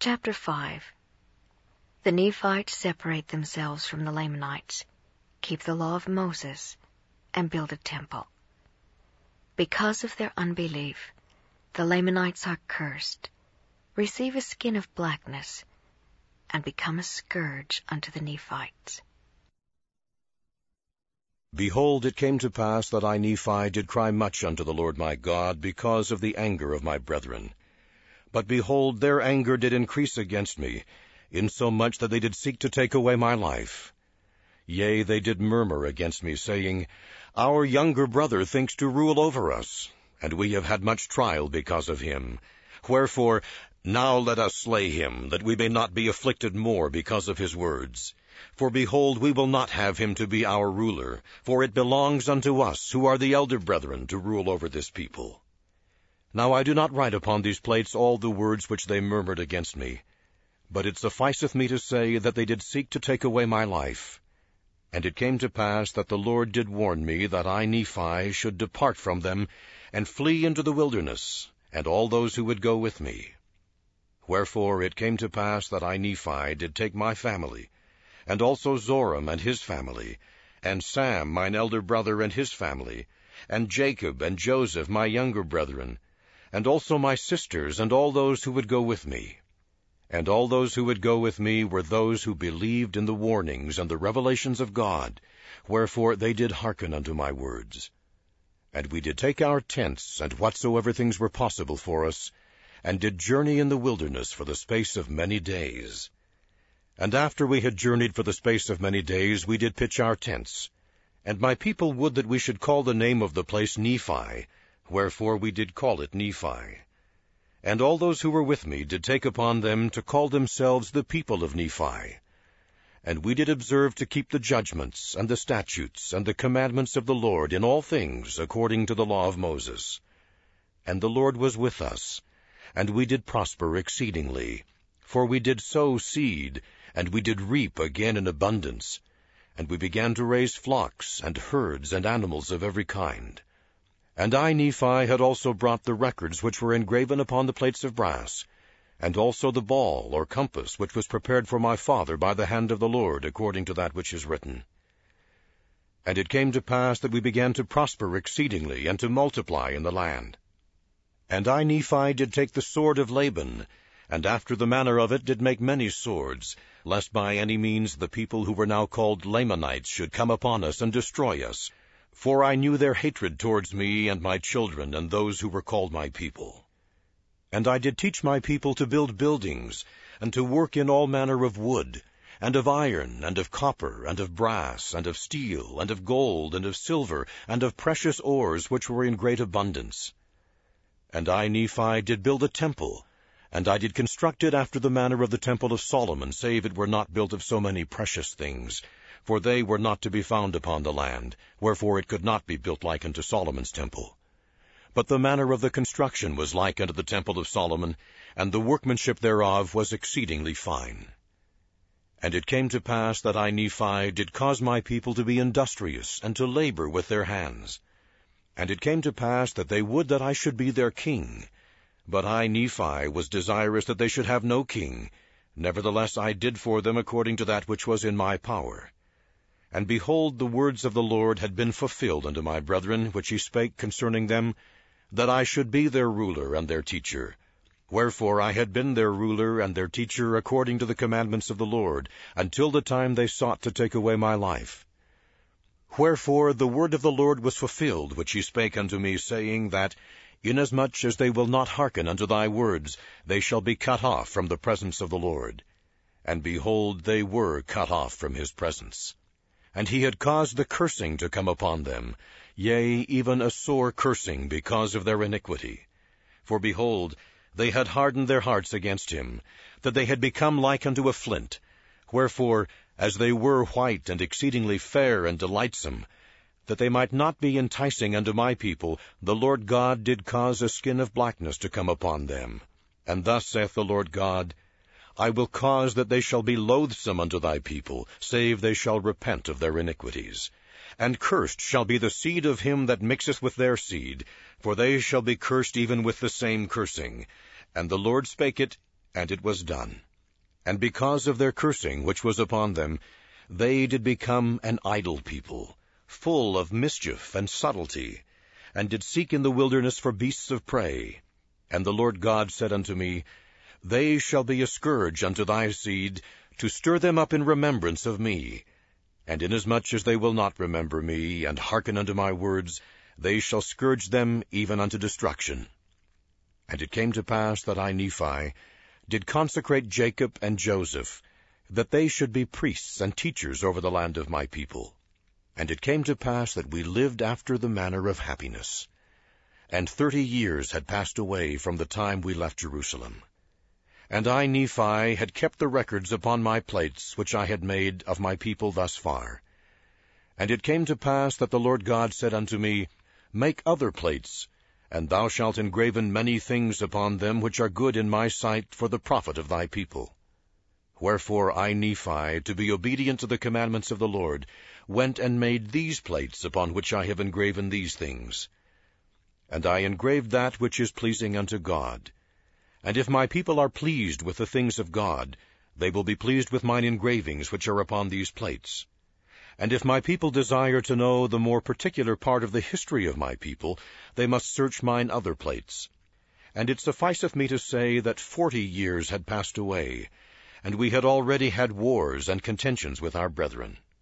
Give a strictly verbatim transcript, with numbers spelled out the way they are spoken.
Chapter five. The Nephites separate themselves from the Lamanites, keep the law of Moses, and build a temple. Because of their unbelief, the Lamanites are cursed, receive a skin of blackness, and become a scourge unto the Nephites. Behold, it came to pass that I, Nephi, did cry much unto the Lord my God because of the anger of my brethren. But behold, their anger did increase against me, insomuch that they did seek to take away my life. Yea, they did murmur against me, saying, Our younger brother thinks to rule over us, and we have had much trial because of him. Wherefore, now let us slay him, that we may not be afflicted more because of his words. For behold, we will not have him to be our ruler, for it belongs unto us, who are the elder brethren, to rule over this people. Now I do not write upon these plates all the words which they murmured against me, but it sufficeth me to say that they did seek to take away my life. And it came to pass that the Lord did warn me that I, Nephi, should depart from them, and flee into the wilderness, and all those who would go with me. Wherefore it came to pass that I, Nephi, did take my family, and also Zoram and his family, and Sam mine elder brother and his family, and Jacob and Joseph my younger brethren, and also my sisters and all those who would go with me. And all those who would go with me were those who believed in the warnings and the revelations of God, wherefore they did hearken unto my words. And we did take our tents, and whatsoever things were possible for us, and did journey in the wilderness for the space of many days. And after we had journeyed for the space of many days, we did pitch our tents. And my people would that we should call the name of the place Nephi, wherefore we did call it Nephi. And all those who were with me did take upon them to call themselves the people of Nephi. And we did observe to keep the judgments, and the statutes, and the commandments of the Lord in all things, according to the law of Moses. And the Lord was with us, and we did prosper exceedingly. For we did sow seed, and we did reap again in abundance. And we began to raise flocks, and herds, and animals of every kind. And I, Nephi, had also brought the records which were engraven upon the plates of brass, and also the ball, or compass, which was prepared for my father by the hand of the Lord, according to that which is written. And it came to pass that we began to prosper exceedingly, and to multiply in the land. And I, Nephi, did take the sword of Laban, and after the manner of it did make many swords, lest by any means the people who were now called Lamanites should come upon us and destroy us. For I knew their hatred towards me and my children and those who were called my people. And I did teach my people to build buildings, and to work in all manner of wood, and of iron, and of copper, and of brass, and of steel, and of gold, and of silver, and of precious ores which were in great abundance. And I, Nephi, did build a temple, and I did construct it after the manner of the temple of Solomon, save it were not built of so many precious things, for they were not to be found upon the land, wherefore it could not be built like unto Solomon's temple. But the manner of the construction was like unto the temple of Solomon, and the workmanship thereof was exceedingly fine. And it came to pass that I, Nephi, did cause my people to be industrious, and to labor with their hands. And it came to pass that they would that I should be their king. But I, Nephi, was desirous that they should have no king. Nevertheless I did for them according to that which was in my power. And behold, the words of the Lord had been fulfilled unto my brethren, which he spake concerning them, that I should be their ruler and their teacher. Wherefore I had been their ruler and their teacher according to the commandments of the Lord, until the time they sought to take away my life. Wherefore the word of the Lord was fulfilled, which he spake unto me, saying that, Inasmuch as they will not hearken unto thy words, they shall be cut off from the presence of the Lord. And behold, they were cut off from his presence. And he had caused the cursing to come upon them, yea, even a sore cursing, because of their iniquity. For behold, they had hardened their hearts against him, that they had become like unto a flint. Wherefore, as they were white and exceedingly fair and delightsome, that they might not be enticing unto my people, the Lord God did cause a skin of blackness to come upon them. And thus saith the Lord God, I will cause that they shall be loathsome unto thy people, save they shall repent of their iniquities. And cursed shall be the seed of him that mixeth with their seed, for they shall be cursed even with the same cursing. And the Lord spake it, And it was done. And because of their cursing which was upon them, they did become an idle people, full of mischief and subtlety, and did seek in the wilderness for beasts of prey. And the Lord God said unto me, They shall be a scourge unto thy seed, to stir them up in remembrance of me. And inasmuch as they will not remember me, and hearken unto my words, they shall scourge them even unto destruction. And it came to pass that I, Nephi, did consecrate Jacob and Joseph, that they should be priests and teachers over the land of my people. And it came to pass that we lived after the manner of happiness. And thirty years had passed away from the time we left Jerusalem. And I, Nephi, had kept the records upon my plates which I had made of my people thus far. And it came to pass that the Lord God said unto me, Make other plates, and thou shalt engraven many things upon them which are good in my sight for the profit of thy people. Wherefore I, Nephi, to be obedient to the commandments of the Lord, went and made these plates upon which I have engraven these things. And I engraved that which is pleasing unto God. And if my people are pleased with the things of God, they will be pleased with mine engravings which are upon these plates. And if my people desire to know the more particular part of the history of my people, they must search mine other plates. And it sufficeth me to say that forty years had passed away, and we had already had wars and contentions with our brethren.